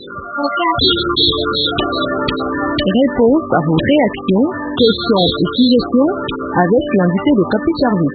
Réponse à vos réactions, questions et suggestions avec l'invité de Capi Service.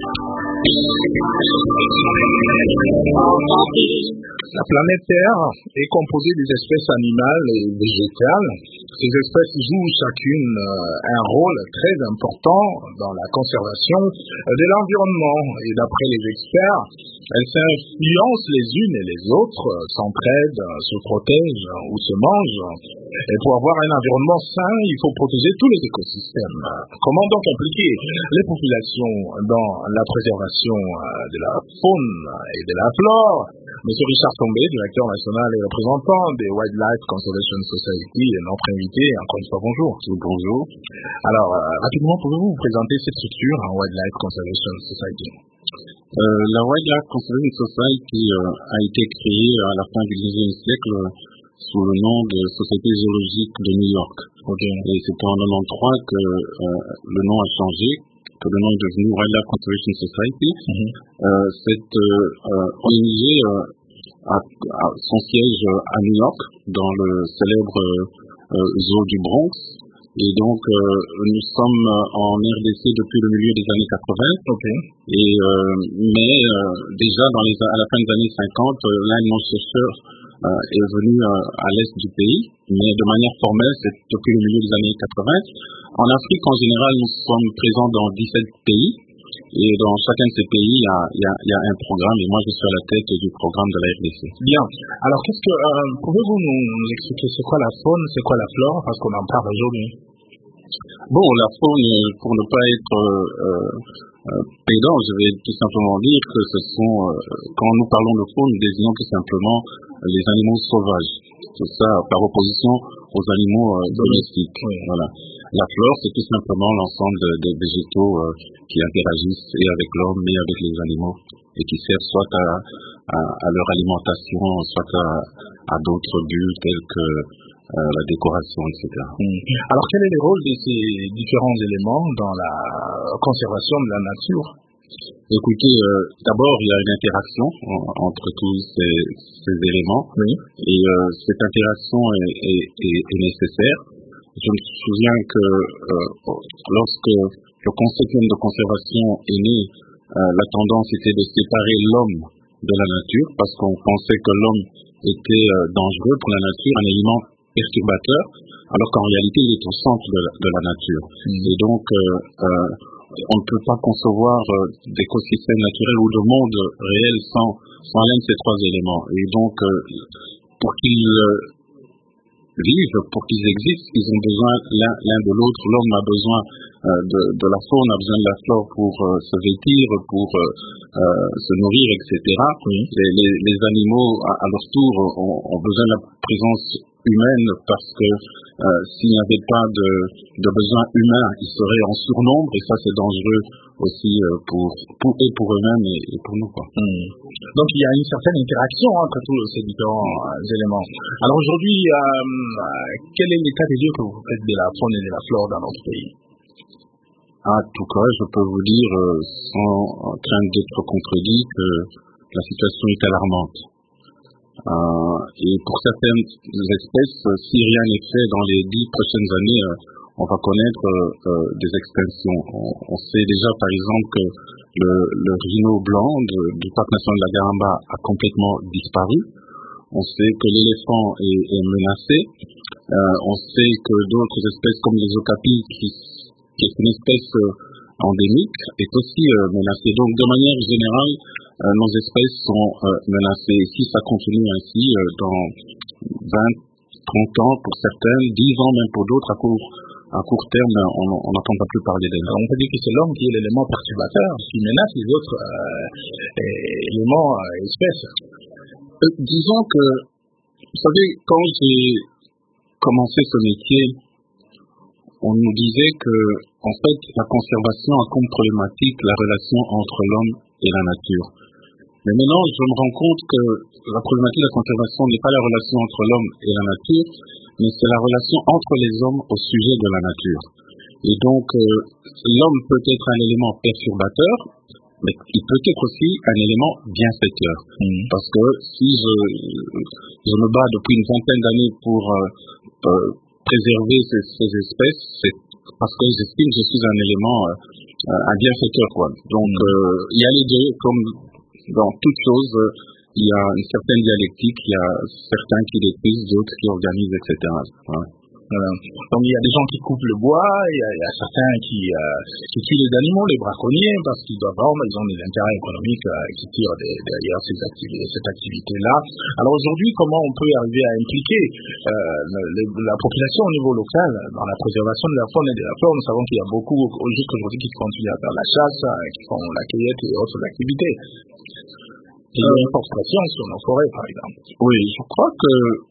La planète Terre est composée des espèces animales et végétales. Ces espèces jouent chacune un rôle très important dans la conservation de l'environnement. Et d'après les experts, elles s'influencent les unes et les autres, s'entraident, se protègent ou se mangent. Et pour avoir un environnement sain, il faut protéger tous les écosystèmes. Comment donc impliquer les populations dans la préservation de la faune et de la flore? Monsieur Richard Tombé, directeur national et représentant des Wildlife Conservation Society, est notre invité. Encore une fois, bonjour. Bonjour. Alors, rapidement, pouvez-vous vous présenter cette structure en Wildlife Conservation Society? La Wildlife Conservation Society a été créée à la fin du XIXe siècle sous le nom de Société Zoologique de New York. Okay. Et c'est en 1993 que le nom a changé, que le nom est devenu Wildlife Conservation Society. Cette ONG a son siège à New York, dans le célèbre zoo du Bronx. Et donc, nous sommes en RDC depuis le milieu des années 80. Okay. Et, mais déjà à la fin des années 50, l'un de nos chercheurs est venu à l'est du pays, mais de manière formelle, c'est depuis le milieu des années 80. En Afrique, en général, nous sommes présents dans 17 pays. Et dans chacun de ces pays, il y a un programme, et moi je suis à la tête du programme de la RDC. Bien. Alors, pouvez-vous nous expliquer c'est quoi la faune, c'est quoi la flore, parce qu'on en parle aujourd'hui? Bon, la faune, pour ne pas être pédant, je vais tout simplement dire que ce sont, quand nous parlons de faune, nous désignons tout simplement les animaux sauvages. C'est ça, par opposition aux animaux domestiques. Oui. Voilà. La flore, c'est tout simplement l'ensemble des végétaux qui interagissent et avec l'homme et avec les animaux et qui servent soit à leur alimentation, soit à d'autres buts tels que la décoration, etc. Alors, quel est le rôle de ces différents éléments dans la conservation de la nature? Écoutez, d'abord, il y a une interaction entre tous ces éléments. Oui. Et cette interaction est nécessaire. Je me souviens que lorsque le concept de conservation est né, la tendance était de séparer l'homme de la nature parce qu'on pensait que l'homme était dangereux pour la nature, un élément perturbateur, alors qu'en réalité il est au centre de la nature. Et donc on ne peut pas concevoir d'écosystème naturel ou de monde réel sans l'un de ces trois éléments. Et donc pour qu'ils vivent, pour qu'ils existent, ils ont besoin l'un de l'autre. L'homme a besoin de la faune, a besoin de la flore pour se vêtir, pour se nourrir, etc. Oui. Les animaux, à leur tour, ont besoin de la présence humaine parce que s'il n'y avait pas de besoin humain, ils seraient en surnombre et ça c'est dangereux aussi pour eux-mêmes et pour nous. Donc il y a une certaine interaction entre tous ces différents éléments. Alors aujourd'hui, quel est l'état des lieux que vous faites de la faune et de la flore dans notre pays? En tout cas, je peux vous dire, sans crainte d'être contredit, que la situation est alarmante. Et pour certaines espèces, si rien n'est fait dans les 10 prochaines années, on va connaître des extinctions. On sait déjà, par exemple, que le rhino blanc du parc national de la Garamba a complètement disparu. On sait que l'éléphant est menacé. On sait que d'autres espèces comme les okapis, qui est une espèce endémique, est aussi menacée. Donc, de manière générale, nos espèces sont menacées. Si ça continue ainsi, dans 20, 30 ans pour certaines, 10 ans même pour d'autres, à court terme, on n'entendra plus parler d'elles. On peut dire que c'est l'homme qui est l'élément perturbateur, qui menace les autres éléments, espèces. Disons que, vous savez, quand j'ai commencé ce métier, on nous disait que, en fait, la conservation a comme problématique la relation entre l'homme et la nature. Mais maintenant, je me rends compte que la problématique de la conservation n'est pas la relation entre l'homme et la nature, mais c'est la relation entre les hommes au sujet de la nature. Et donc, l'homme peut être un élément perturbateur, mais il peut être aussi un élément bienfaiteur. Parce que si je me bats depuis une vingtaine d'années pour préserver ces espèces, c'est parce que j'estime que je suis un élément, un bienfaiteur, quoi. Donc, il y a les deux, comme dans toute chose, il y a une certaine dialectique, il y a certains qui détruisent, d'autres qui organisent, etc. Ouais. Donc il y a des gens qui coupent le bois, il y a certains qui tuent les animaux, les braconniers, parce qu'ils doivent vendre, ils ont des intérêts économiques qui tirent derrière cette activité-là. Alors aujourd'hui, comment on peut arriver à impliquer la population au niveau local dans la préservation de la faune et de la flore? Nous savons qu'il y a beaucoup, jusqu'aujourd'hui, qui continuent à faire la chasse, qui font la cueillette et autres activités. Il y a une forte pression sur nos forêts, par exemple. Oui, je crois que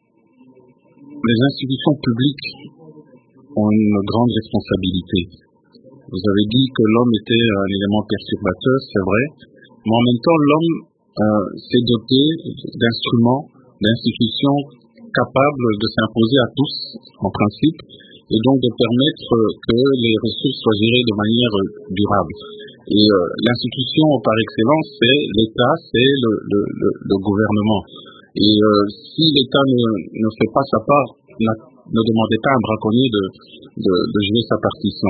les institutions publiques ont une grande responsabilité. Vous avez dit que l'homme était un élément perturbateur, c'est vrai, mais en même temps, l'homme s'est doté d'instruments, d'institutions capables de s'imposer à tous, en principe, et donc de permettre que les ressources soient gérées de manière durable. Et l'institution par excellence, c'est l'État, c'est le gouvernement. Et si l'État ne fait pas sa part, ne demandez pas à un braconnier de jouer sa partition.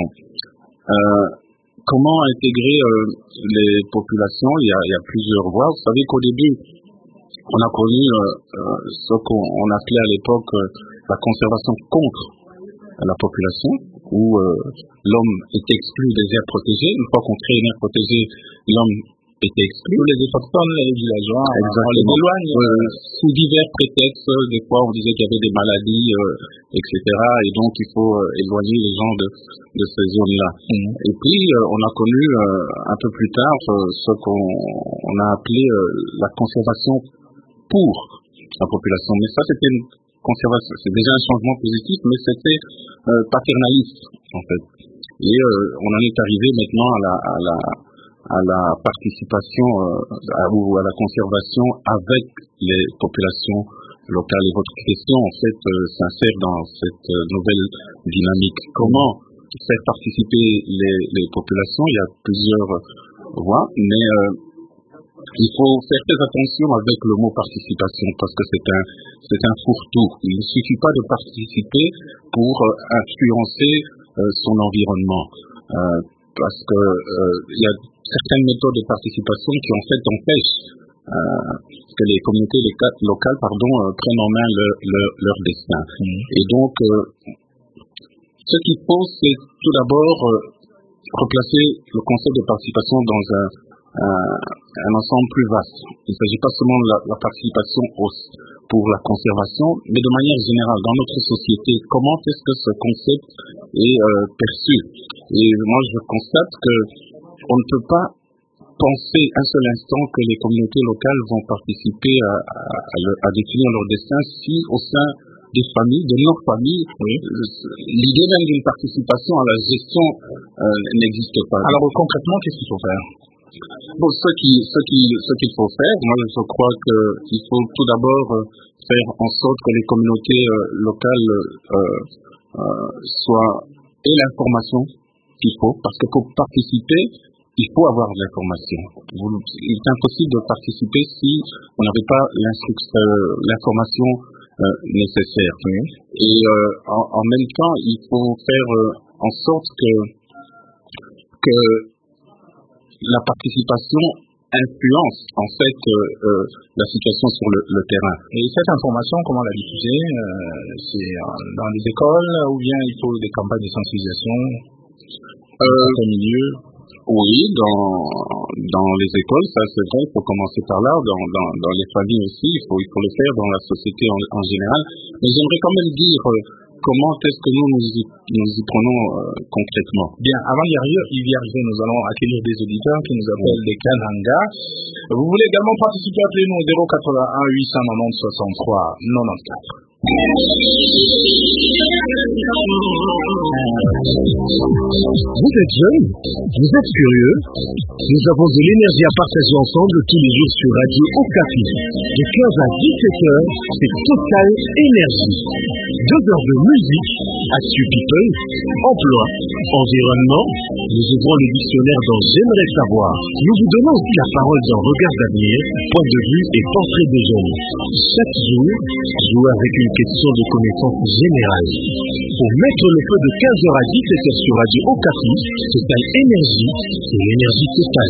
Comment intégrer les populations? Il y a plusieurs voies. Vous savez qu'au début, on a connu ce qu'on appelait à l'époque la conservation contre la population, où l'homme était exclu des aires protégées. Une fois qu'on crée une aire protégée, l'homme était exclu. Les autochtones, les villageois, on les éloigne sous divers prétextes. Des fois, on disait qu'il y avait des maladies, etc. Et donc, il faut éloigner les gens de ces zones-là. Et puis, on a connu un peu plus tard ce qu'on a appelé la conservation pour la population. Mais ça, c'était une conservation. C'est déjà un changement positif, mais c'était paternaliste, en fait. Et on en est arrivé maintenant à la participation ou à la conservation avec les populations locales. Et votre question, en fait, s'insère dans cette nouvelle dynamique. Comment faire participer les populations? Il y a plusieurs voies, mais il faut faire très attention avec le mot participation, parce que c'est un fourre-tout. Il ne suffit pas de participer pour influencer son environnement. Parce que il y a certaines méthodes de participation qui en fait empêchent que les communautés locales prennent en main leur destin. Et donc, ce qu'il faut, c'est tout d'abord replacer le concept de participation dans un ensemble plus vaste. Il ne s'agit pas seulement de la participation pour la conservation, mais de manière générale, dans notre société, comment est-ce que ce concept est perçu? Et moi, je constate qu'on ne peut pas penser un seul instant que les communautés locales vont participer à définir leur destin si au sein des familles, de nos familles, l'idée même d'une participation à la gestion n'existe pas. Alors concrètement, qu'est-ce qu'il faut faire? Bon, ce qu'il faut faire, moi je crois qu'il faut tout d'abord faire en sorte que les communautés locales soient et l'information qu'il faut, parce que pour participer, il faut avoir de l'information. Il est impossible de participer si on n'avait pas l'information nécessaire. Et en même temps, il faut faire en sorte que la participation influence en fait la situation sur le terrain. Et cette information, comment la diffuser? C'est dans les écoles ou bien il faut des campagnes de sensibilisation dans certains milieux? Oui, dans les écoles, ça c'est vrai, il faut commencer par là, dans les familles aussi, il faut le faire dans la société en général. Mais j'aimerais quand même dire comment est-ce que nous y prenons concrètement. Bien, avant d'y arriver, nous allons accueillir des auditeurs qui nous appellent des Kananga. Vous voulez également participer, appelez-nous au 081 890 63 94. Vous êtes jeune, vous êtes curieux, nous avons de l'énergie à partager ensemble tous les jours sur Radio Okapi. De 15 à 17h, c'est Total Énergie. 2 heures de musique, Actu People, emploi, environnement. Nous ouvrons le dictionnaire dans J'aimerais savoir. Nous vous donnons aussi la parole dans Regard d'avenir, point de vue et portrait des jeunes. Chaque jour, jouez avec une question de connaissance générale. Pour mettre le feu de 15h à 17h sur Radio Okapi, Total Énergie et l'énergie totale.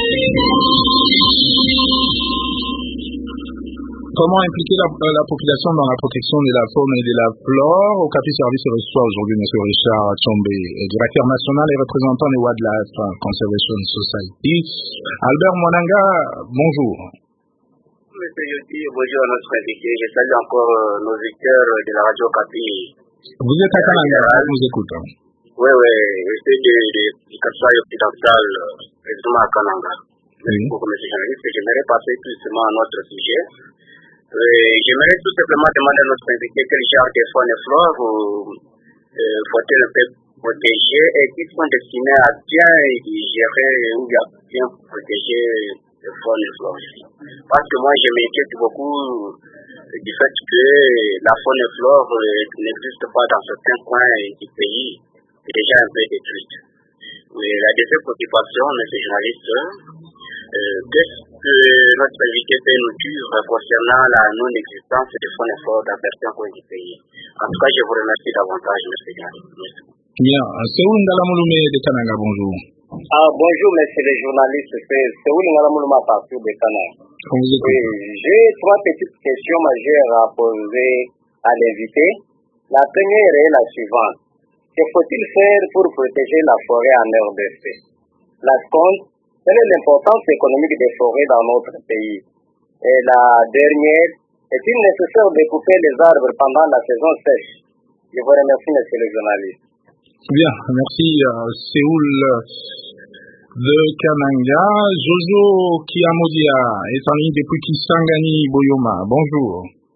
Comment impliquer la population dans la protection de la faune et de la flore? Okapi Service reçoit aujourd'hui M. Richard Chombe, directeur national et représentant des Wildlife Conservation Society. Albert Mwananga, bonjour. Monsieur Yoti, bonjour à notre invité. Je salue encore nos auditeurs de la radio Okapi. Vous êtes à Kananga, je vous écoute. Oui, je suis du Kassai occidental, précisément à Kananga. Merci beaucoup, monsieur journaliste. J'aimerais passer plus seulement à notre sujet. J'aimerais tout simplement demander à notre invité quel genre de faune et flore faut-il protéger et qui sont destinés à bien gérer ou à bien protéger les faune et flore. Parce que moi, je m'inquiète beaucoup du fait que la faune et flore n'existe pas dans certains coins du pays, est déjà un peu détruite. Mais la deuxième préoccupation, monsieur journaliste, qu'est-ce que notre invité peut nous dire concernant la non-existence des fonds et flore dans certains coins du pays? En tout cas, je vous remercie davantage, monsieur journaliste. Bien, Séoul Ngalamouloumé de Kananga, bonjour. Bonjour, monsieur le journaliste, c'est Séoul Ngalamouloumé à partir de Kananga. J'ai trois petites questions majeures à poser à l'invité. La première est la suivante. Que faut-il faire pour protéger la forêt en RDC? La seconde, quelle est l'importance économique des forêts dans notre pays? Et la dernière, est-il nécessaire de couper les arbres pendant la saison sèche? Je vous remercie, monsieur le journaliste. Bien, merci Séoul de Kananga. Jojo Kiamodia est en ligne depuis Kisangani Boyoma. Bonjour.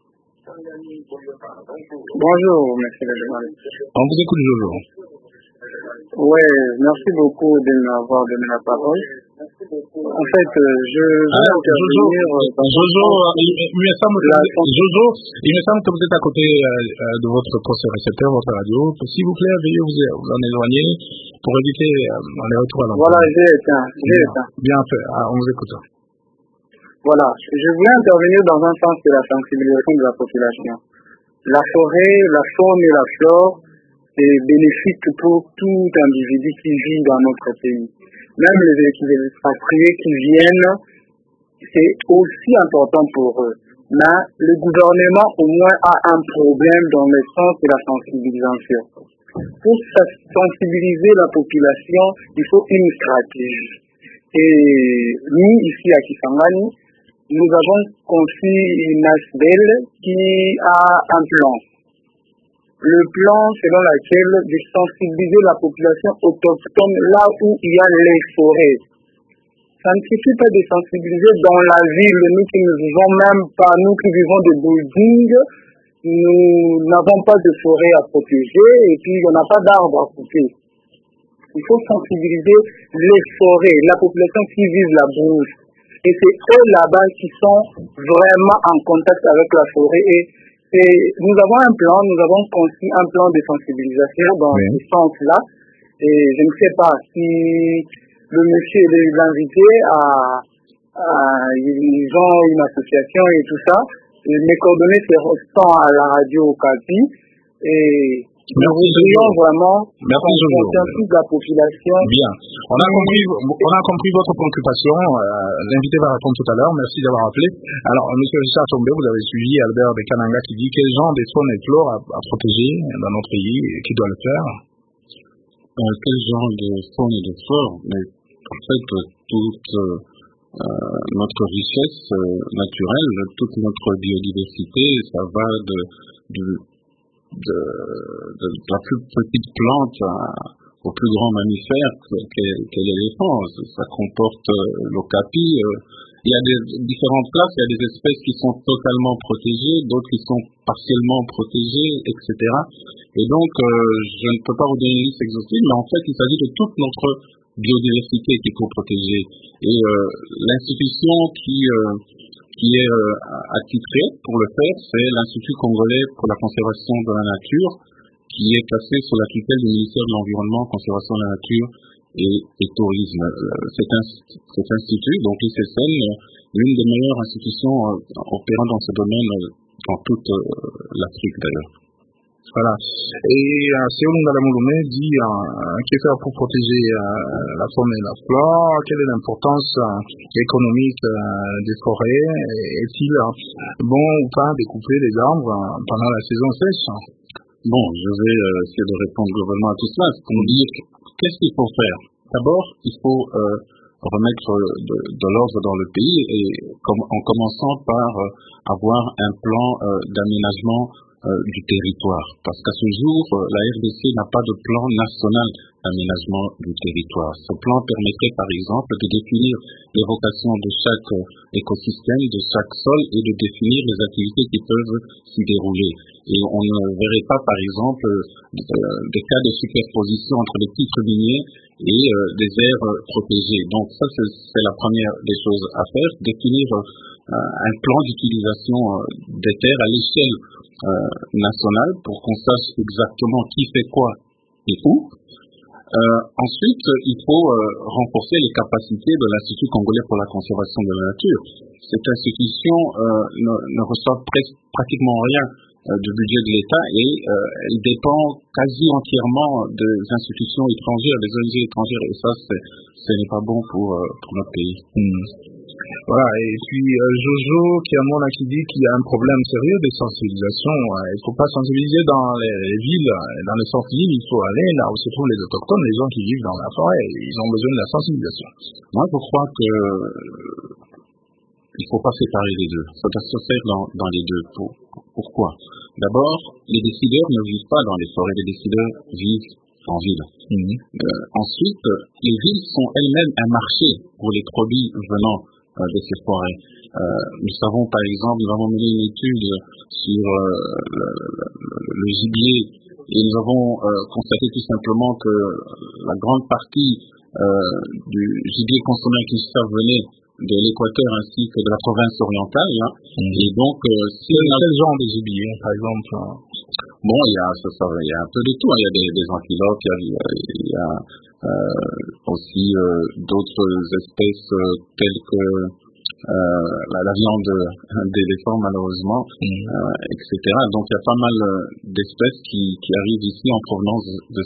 Bonjour, monsieur le journaliste. On vous écoute, Jojo. Oui, merci beaucoup de m'avoir donné la parole. En fait, je veux intervenir... Jojo, il me semble que vous êtes à côté de votre poste récepteur, votre radio. S'il vous plaît, veuillez vous en éloigner pour éviter les retours à l'antenne. Voilà, j'ai éteint. Bien fait, on vous écoute. Voilà, je voulais intervenir dans un sens de la sensibilisation de la population. La forêt, la faune et la flore est bénéfique pour tout individu qui vit dans notre pays. Même les expatriés qui viennent, c'est aussi important pour eux. Mais le gouvernement au moins a un problème dans le sens de la sensibilisation. Pour sensibiliser la population, il faut une stratégie. Et nous, ici à Kisangani, nous avons conçu une ASBEL qui a un plan. Le plan selon lequel de sensibiliser la population autochtone là où il y a les forêts. Ça ne suffit pas de sensibiliser dans la ville, nous qui ne vivons même pas, nous qui vivons de buildings, nous n'avons pas de forêt à protéger et puis on n'a pas d'arbres à couper. Il faut sensibiliser les forêts, la population qui vit la brousse. Et c'est eux là-bas qui sont vraiment en contact avec la forêt. Et nous avons un plan, nous avons conçu un plan de sensibilisation dans ce sens-là. Et je ne sais pas si le monsieur et l'invité ils ont une association et tout ça. Et mes coordonnées sont à la radio Okapi. Et nous voudrions vraiment conscientiser la population. Bien. On a compris votre préoccupation. L'invité va répondre tout à l'heure. Merci d'avoir appelé. Alors, M. Richard Chombe, vous avez suivi Albert de Kananga qui dit quel genre des faune et flore à protéger dans notre pays et qui doit le faire? Quel genre de faune et de flore? Mais en fait, toute notre richesse naturelle, toute notre biodiversité, ça va de la plus petite plante au plus grand mammifère qu'est l'éléphant. Ça comporte l'okapi. Il y a différentes classes, il y a des espèces qui sont totalement protégées, d'autres qui sont partiellement protégées, etc. Et donc, je ne peux pas vous donner une liste exhaustive, mais en fait, il s'agit de toute notre biodiversité qu'il faut protéger. Et l'institution qui est attitrée pour le faire, c'est l'Institut congolais pour la conservation de la nature, qui est placé sous la tutelle du ministère de l'Environnement, Conservation de la Nature et Tourisme. Cet institut, donc l'ICSN, l'une des meilleures institutions opérant dans ce domaine dans toute l'Afrique d'ailleurs. Voilà. Et Seoul Ngalamouloumé dit que faire pour protéger la faune et la flore, quelle est l'importance économique des forêts, est-il bon ou pas de couper les arbres pendant la saison sèche? Bon, je vais essayer de répondre globalement à tout cela. C'est pour dire qu'est-ce qu'il faut faire. D'abord, il faut remettre de l'ordre dans le pays et en commençant par avoir un plan d'aménagement du territoire. Parce qu'à ce jour, la RDC n'a pas de plan national d'aménagement du territoire. Ce plan permettrait par exemple de définir les vocations de chaque écosystème, de chaque sol et de définir les activités qui peuvent s'y dérouler. Et on ne verrait pas par exemple des cas de superposition entre les titres miniers et des aires protégées. Donc ça, c'est la première des choses à faire, définir un plan d'utilisation des terres à l'échelle nationale pour qu'on sache exactement qui fait quoi et où. Ensuite, il faut renforcer les capacités de l'Institut congolais pour la conservation de la nature. Cette institution ne reçoit pratiquement rien du budget de l'État et elle dépend quasi entièrement des institutions étrangères, des ONG étrangères, et ça, ce n'est pas bon pour notre pays. Voilà, et puis Jojo Kiamona qui dit qu'il y a un problème sérieux de sensibilisation. Il ne faut pas sensibiliser dans les villes, dans les centres-villes, il faut aller là où se trouvent les autochtones, les gens qui vivent dans la forêt, ils ont besoin de la sensibilisation. Moi, je crois que il ne faut pas séparer les deux. Ça doit se faire dans les deux. Pourquoi? D'abord, les décideurs ne vivent pas dans les forêts, les décideurs vivent en ville. Ensuite, les villes sont elles-mêmes un marché pour les produits venant de ces forêts. Nous savons par exemple, nous avons mené une étude sur le gibier et nous avons constaté tout simplement que la grande partie du gibier consommé à Kinshasa venait de l'Équateur ainsi que de la province orientale. Et donc, quel genre de gibier, par exemple? Bon, il y a un peu de tout. Il y a des antilopes, il y a aussi d'autres espèces telles que la viande d'éléphant malheureusement, etc. Donc il y a pas mal d'espèces qui arrivent ici en provenance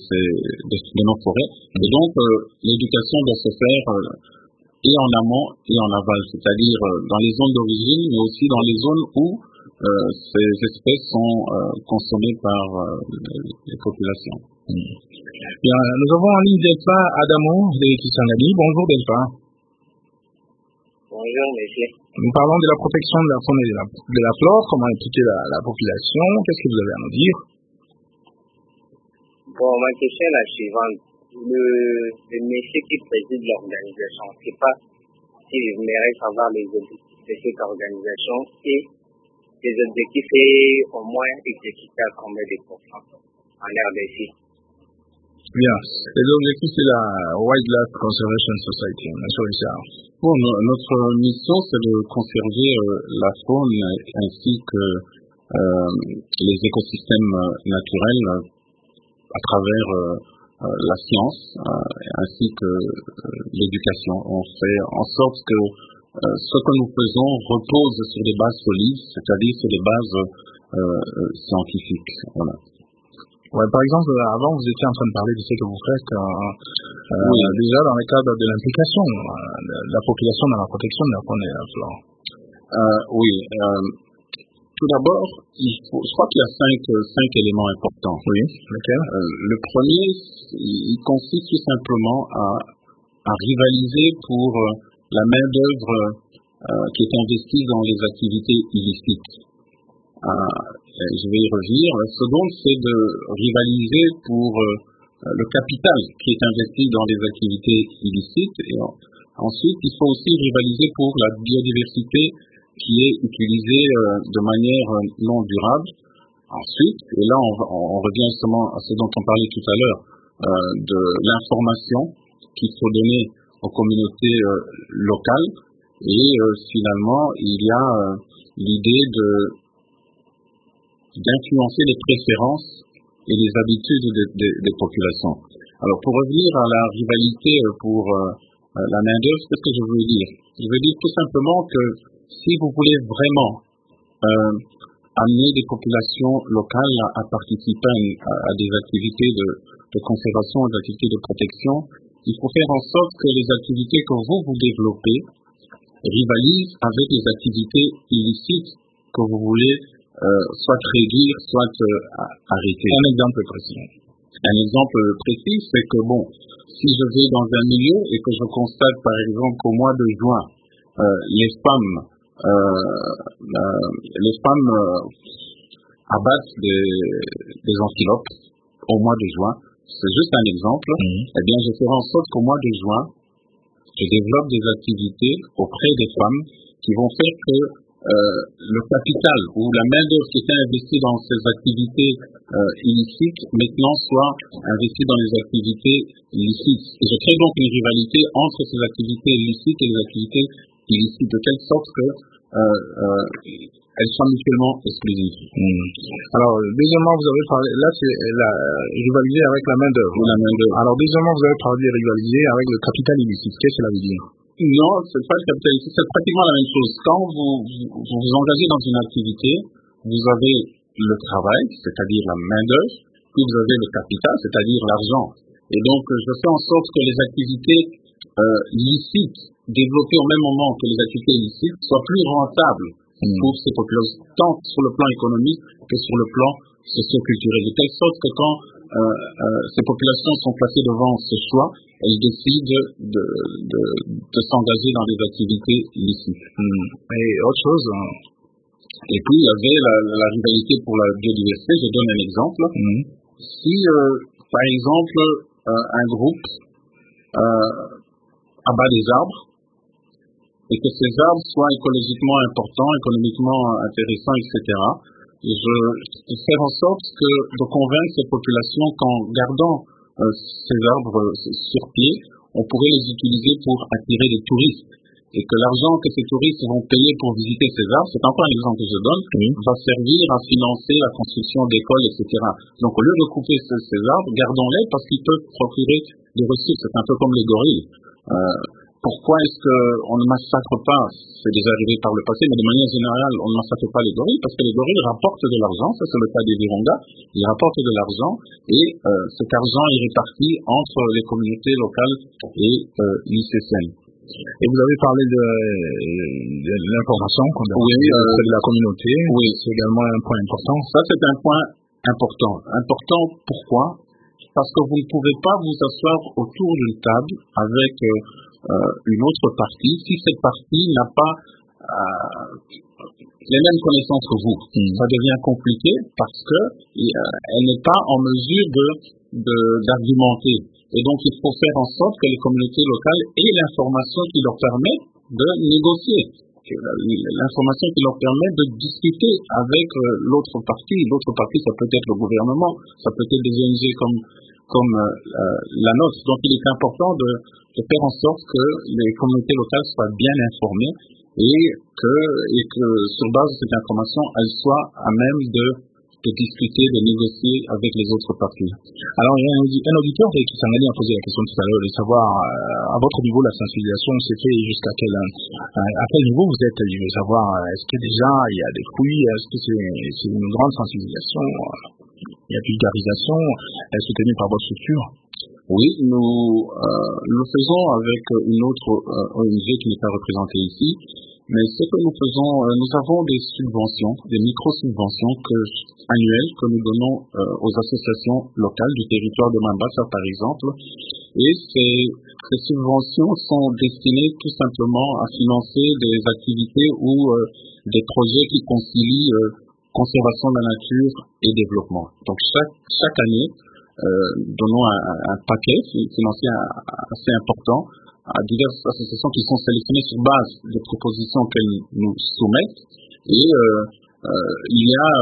de nos forêts. Et donc l'éducation doit se faire et en amont et en aval, c'est-à-dire dans les zones d'origine, mais aussi dans les zones où ces espèces sont consommées par les populations. Bien, nous avons en ligne Delpha Adamo de Kisangani. Bonjour Delpha. Bonjour monsieur. Nous parlons de la protection de la faune et de la flore, comment impliquer la population. Qu'est-ce que vous avez à nous dire? Bon, ma question est la suivante. Le monsieur qui préside l'organisation, je ne sais pas si j'aimerais savoir les objectifs de cette organisation et les objectifs est au moins exécutés à combien de pourcents en RDC. Bien. Les objectifs, c'est la Wildlife Conservation Society. Bon, notre mission, c'est de conserver la faune ainsi que les écosystèmes naturels à travers la science ainsi que l'éducation. On fait en sorte que ce que nous faisons repose sur des bases solides, c'est-à-dire sur des bases scientifiques. Voilà. Ouais, par exemple, avant, vous étiez en train de parler de ce que vous faites déjà dans le cadre de l'implication de la population dans la protection de la faune et de la flore. Oui. Tout d'abord, je crois qu'il y a cinq éléments importants. Oui, lesquels? Le premier, il consiste tout simplement à rivaliser pour la main-d'œuvre qui est investie dans les activités illicites. Je vais y revenir. La seconde, c'est de rivaliser pour le capital qui est investi dans les activités illicites. Et ensuite, il faut aussi rivaliser pour la biodiversité qui est utilisée de manière non durable. Ensuite, et là on revient justement à ce dont on parlait tout à l'heure, de l'information qu'il faut donner aux communautés locales. Et finalement, il y a l'idée d'influencer les préférences et les habitudes des populations. Alors, pour revenir à la rivalité pour la main-d'œuvre, qu'est-ce que je veux dire? Je veux dire tout simplement que si vous voulez vraiment amener des populations locales à participer à des activités de conservation, des activités de protection, il faut faire en sorte que les activités que vous développez rivalisent avec les activités illicites que vous voulez soit réduire, soit arrêter. Un exemple précis. Un exemple précis, c'est que si je vais dans un milieu et que je constate par exemple qu'au mois de juin, les femmes abattent des antilopes au mois de juin, c'est juste un exemple, eh bien je ferai en sorte qu'au mois de juin, je développe des activités auprès des femmes qui vont faire que le capital ou la main-d'œuvre qui était investie dans ces activités illicites maintenant soit investie dans les activités licites. Et je crée donc une rivalité entre ces activités licites et les activités illicites, de telle sorte que elles soient mutuellement exclusives. Alors, deuxièmement, vous avez parlé, là c'est la rivalité avec la main-d'œuvre. Alors, deuxièmement, vous avez parlé de rivaliser avec le capital illicite. Qu'est-ce que cela veut dire? Non, c'est pas le capital illicite, c'est pratiquement la même chose. Quand vous vous engagez dans une activité, vous avez le travail, c'est-à-dire la main-d'œuvre, puis vous avez le capital, c'est-à-dire l'argent. Et donc, je fais en sorte que les activités licites, développées au même moment que les activités illicites, soient plus rentables pour ces populations, tant sur le plan économique que sur le plan socio-culturel. De telle sorte que quand ces populations sont placées devant ce choix, elles décident de s'engager dans des activités licites. Et autre chose, et puis il y avait la rivalité pour la biodiversité. Je donne un exemple. Si, par exemple, un groupe abat des arbres, et que ces arbres soient écologiquement importants, économiquement intéressants, etc., je faire en sorte de convaincre ces populations qu'en gardant ces arbres sur pied, on pourrait les utiliser pour attirer des touristes. Et que l'argent que ces touristes vont payer pour visiter ces arbres, c'est encore un exemple que je donne, va servir à financer la construction d'écoles, etc. Donc au lieu de couper ces arbres, gardons-les parce qu'ils peuvent procurer des ressources. C'est un peu comme les gorilles. Pourquoi est-ce qu'on ne massacre pas, c'est déjà arrivé par le passé, mais de manière générale, on ne massacre pas les gorilles, parce que les gorilles rapportent de l'argent, ça c'est le cas des Virunga, ils rapportent de l'argent, et cet argent est réparti entre les communautés locales et l'ICCN. Et vous avez parlé de l'information de la communauté, c'est également un point important. Ça c'est un point important. Important pourquoi? Parce que vous ne pouvez pas vous asseoir autour d'une table avec une autre partie si cette partie n'a pas les mêmes connaissances que vous. Ça devient compliqué parce que elle n'est pas en mesure d'argumenter. Et donc il faut faire en sorte que les communautés locales aient l'information qui leur permet de négocier. L'information qui leur permet de discuter avec l'autre partie. L'autre partie, ça peut être le gouvernement, ça peut être des ONG comme la nôtre. Donc il est important de faire en sorte que les communautés locales soient bien informées et que sur base de cette information, elles soient à même de discuter, de négocier avec les autres parties. Alors, il y a un auditeur qui s'en allait à poser la question tout à l'heure de savoir, à votre niveau, la sensibilisation s'est fait jusqu'à à quel niveau vous êtes? Je veux savoir, est-ce que déjà il y a des fruits? Est-ce que c'est une grande sensibilisation? Il y a vulgarisation? Est-ce soutenue par votre structure? Oui, nous le faisons avec une autre ONG qui n'est pas représentée ici. Mais ce que nous faisons, nous avons des subventions, des micro-subventions annuelles que nous donnons aux associations locales du territoire de Mambasa, par exemple. Et ces subventions sont destinées tout simplement à financer des activités ou des projets qui concilient conservation de la nature et développement. Donc chaque année, donnons un paquet financier assez important à diverses associations qui sont sélectionnées sur base des propositions qu'elles nous soumettent. Et il y a,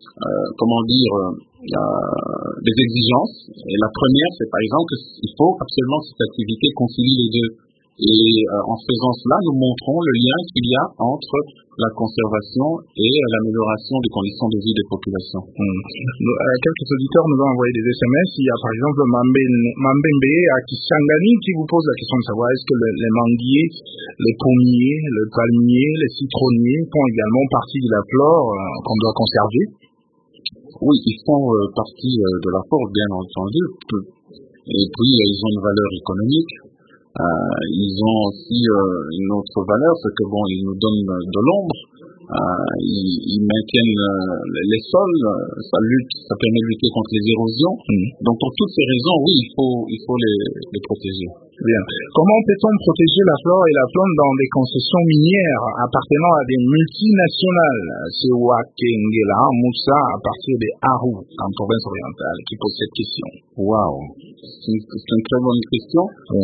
des exigences. Et la première, c'est par exemple qu'il faut absolument que cette activité concilie les deux. Et en faisant cela, nous montrons le lien qu'il y a entre la conservation et l'amélioration des conditions de vie des populations. Quelques auditeurs nous ont envoyé des SMS. Il y a par exemple Mambembe à Kisangani qui vous pose la question de savoir est-ce que les manguiers, les pommiers, le palmier, les citronniers font également partie de la flore qu'on doit conserver? Oui, ils font partie de la flore, bien entendu. Et puis, ils ont une valeur économique. Ils ont aussi une autre valeur, c'est que bon, ils nous donnent de l'ombre. Ils maintiennent les sols, ça permet de lutter contre les érosions. Donc pour toutes ces raisons, oui, il faut les protéger. Bien. Comment peut-on protéger la flore et la faune dans des concessions minières appartenant à des multinationales? C'est Wakengela Moussa à partir des Haru, en province orientale, qui pose cette question. Waouh, c'est une très bonne question.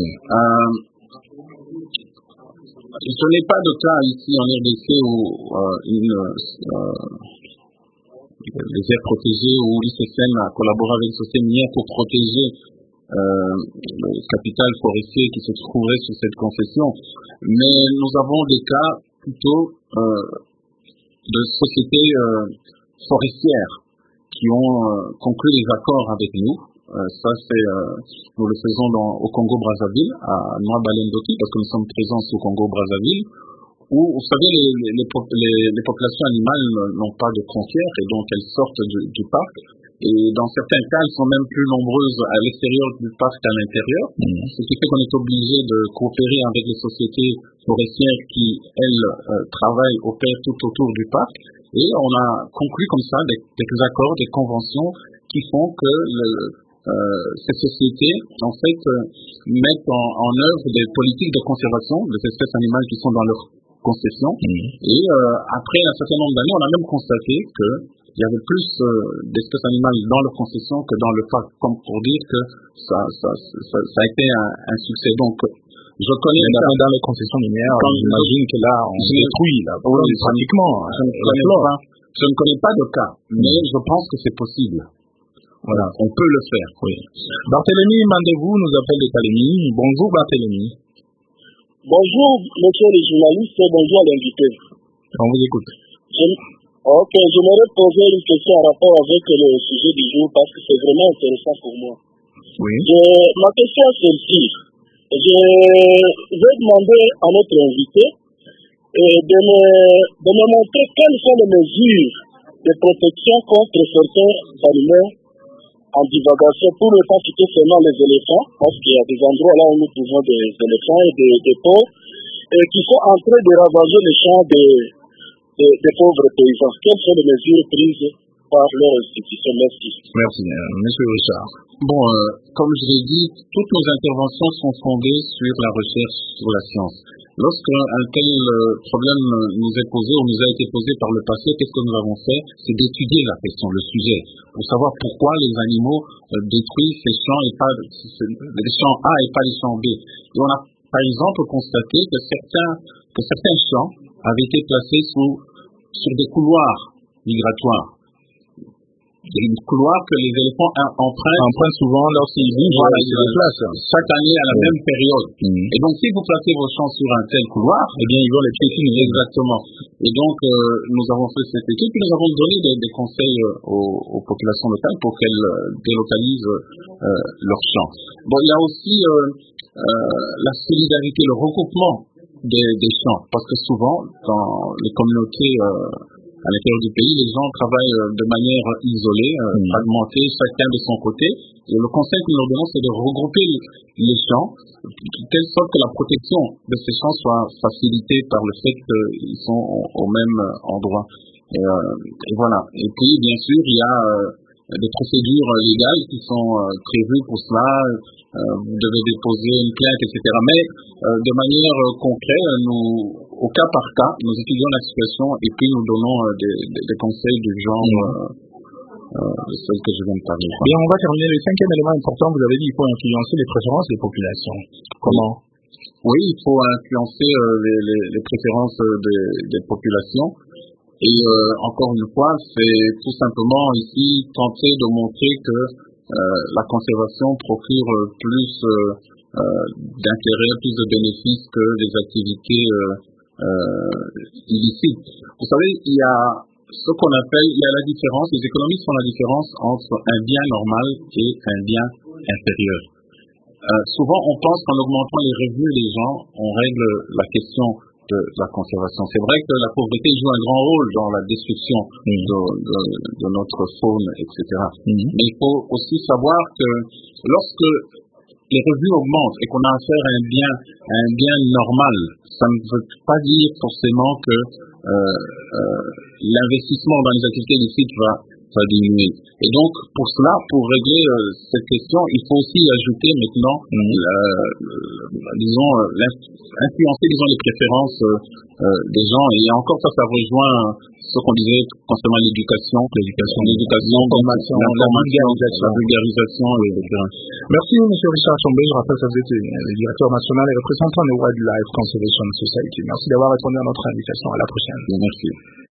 Je n'ai pas de cas ici en RDC où les aires protégées où l'ICSN a collaboré avec une société minière pour protéger le capital forestier qui se trouverait sur cette concession. Mais nous avons des cas plutôt de sociétés forestières qui ont conclu des accords avec nous. Nous le faisons au Congo-Brazzaville, à Noa-Balendoti, parce que nous sommes présents au Congo-Brazzaville, où, vous savez, les populations animales n'ont pas de frontières et donc elles sortent du parc. Et dans certains cas, elles sont même plus nombreuses à l'extérieur du parc qu'à l'intérieur. Ce qui fait qu'on est obligé de coopérer avec les sociétés forestières qui, elles, opèrent tout autour du parc. Et on a conclu comme ça des accords, des conventions qui font que ces sociétés, en fait, mettent en œuvre des politiques de conservation des espèces animales qui sont dans leur concession. Et après un certain nombre d'années, on a même constaté qu'il y avait plus d'espèces animales dans leur concession que dans le parc, comme pour dire que ça a été un succès. Donc, je connais dans les concessions minières, j'imagine que là, on détruit pratiquement Je ne connais pas de cas, mais je pense que c'est possible. Voilà, on peut le faire. Oui. Barthélemy Mandevou nous appelle de Kalemi. Bonjour Barthélemy. Bonjour monsieur le journaliste et bonjour à l'invité. On vous écoute. J'aimerais poser une question en rapport avec le sujet du jour parce que c'est vraiment intéressant pour moi. Oui. Ma question est celle-ci. Je vais demander à notre invité de me montrer quelles sont les mesures de protection contre certains animaux en divagation, pour ne pas citer seulement les éléphants, parce qu'il y a des endroits là où nous trouvons des éléphants et des pauvres, qui sont en train de ravager les champs des pauvres paysans. Quelles sont les mesures prises par leur institution? Merci. Merci, monsieur Richard. Bon, comme je l'ai dit, toutes nos interventions sont fondées sur la recherche, sur la science. Lorsqu'un tel problème nous est posé ou nous a été posé par le passé, qu'est-ce que nous avons fait? C'est d'étudier la question, le sujet, pour savoir pourquoi les animaux détruisent ces champs et pas les champs A et pas les champs B. Et on a, par exemple, constaté que certains champs avaient été placés sur des couloirs migratoires. Il y a une couloir que les éléphants empruntent souvent lorsqu'ils bougent sur la place, chaque année à la même période. Et donc, si vous placez vos champs sur un tel couloir, eh bien, ils vont les piétiner. Exactement. Et donc, nous avons fait cette étude, puis nous avons donné des conseils aux populations locales pour qu'elles délocalisent leurs champs. Bon, il y a aussi la solidarité, le regroupement des champs, parce que souvent, dans les communautés à l'intérieur du pays, les gens travaillent de manière isolée, fragmentée, chacun de son côté. Et le conseil que nous leur donnons, c'est de regrouper les champs, de telle sorte que la protection de ces champs soit facilitée par le fait qu'ils sont au même endroit. Et voilà. Et puis, bien sûr, il y a des procédures légales qui sont prévues pour cela. Vous devez déposer une plainte, etc. Mais de manière concrète, au cas par cas, nous étudions la situation et puis nous donnons des conseils du genre celle que je viens de parler. Bien, on va terminer. Le cinquième élément important, vous avez dit qu'il faut influencer les préférences des populations. Comment? Oui, il faut influencer les préférences des populations. Et encore une fois, c'est tout simplement ici tenter de montrer que la conservation procure plus d'intérêt, plus de bénéfices que des activités illicite. Vous savez, il y a ce qu'on appelle, il y a la différence, les économistes font la différence entre un bien normal et un bien inférieur. Souvent, on pense qu'en augmentant les revenus des gens, on règle la question de la conservation. C'est vrai que la pauvreté joue un grand rôle dans la destruction de notre faune, etc. Mais il faut aussi savoir que lorsque les revenus augmentent et qu'on a affaire à un bien normal, ça ne veut pas dire forcément que l'investissement dans les activités illicites va diminuer. Et donc, pour cela, pour régler cette question, il faut aussi ajouter maintenant, influencer, les préférences des gens. Et encore ça rejoint ce qu'on disait concernant l'éducation, l'information, la vulgarisation, etc. Merci, M. Richard Chombe. Je rappelle que vous êtes le directeur national et représentant de Wildlife Conservation Society. Merci d'avoir répondu à notre invitation. À la prochaine. Merci.